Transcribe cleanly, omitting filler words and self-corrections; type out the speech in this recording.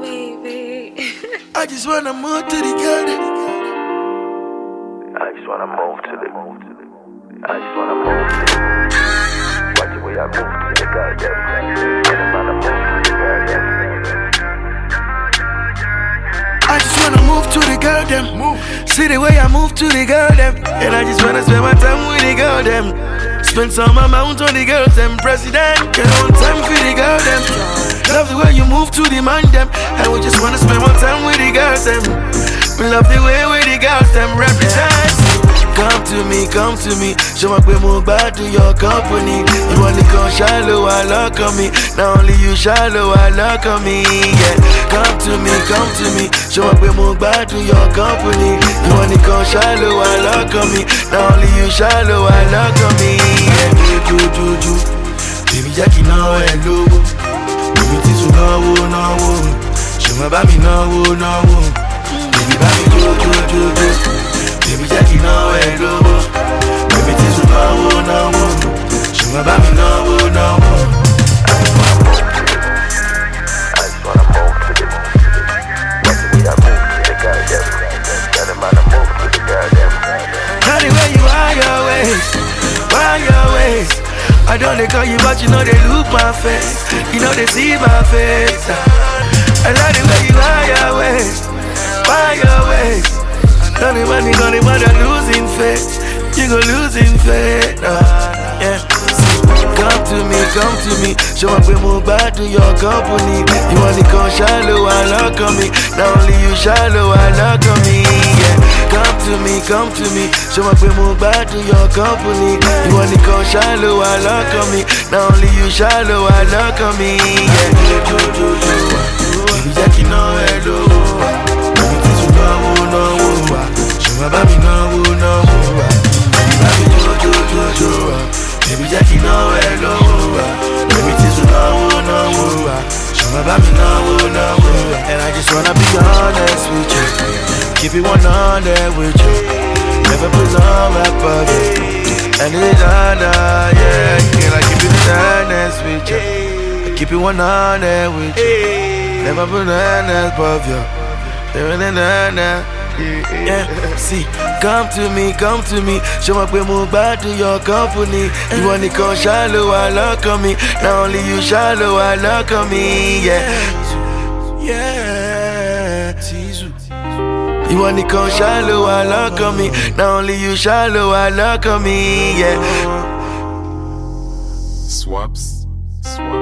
baby. I just wanna move to the garden. I just wanna move to the. I just wanna move to the. Watch the way I move to the goddamn. And I'm gonna move to the goddamn. I just wanna move to the garden. See the way I move to the garden. And I just wanna spend my time with the girl them. Spend some amount on the girls them. President, get on time for the girl them. Love the way you move to the man them. And we just wanna spend more time with the girls them. We love the way the girls them represent. Come to me, show my way move back to your company. You only come shallow, I look on me. Not only you shallow, I look on me, yeah. Come to me, show my way move back to your company. You only come shallow, I look on me. Not only you shallow, I look on me, yeah. Ju. Baby Jackie now hello. Baby Tisu no. Show my baby no. Baby ju. Baby Jackie no hello. Baby Tisu no. Show my baby no. I just wanna move to the. Watch the way I move to the goddamn. And I'm gonna move to the goddamn. How the way you are your ways. I don't they call you, but you know they look my face. You know they see my face. I like the way you are your ways. Don't even losing faith. You go losing faith. Yeah. Come to me. Show up and move back to your company. You only come shallow, I look on me. Not only you shallow, I look on me. Yeah. Come to me. Show up and move back to your company. You only come shallow, I look on me. Not only you shallow, I look on me. Yeah. Baby Jackie no hello. Baby Tisu no. Show my baby no. Baby jo. Baby Jackie no hello. Baby Tisu no. Show my baby no. And I just wanna be honest with you. Keep it 100 with you. Never put on my body. And it's honor, yeah. Can I keep it honest with you? I keep it 100 with you. Never put on above you. Yeah, see, come to me. Show my way move back to your company. You only come shallow, I look on me. Not only you shallow, I look on me. Yeah. You only come shallow, I look on me. Not only you shallow, I look on me. Yeah. Swaps.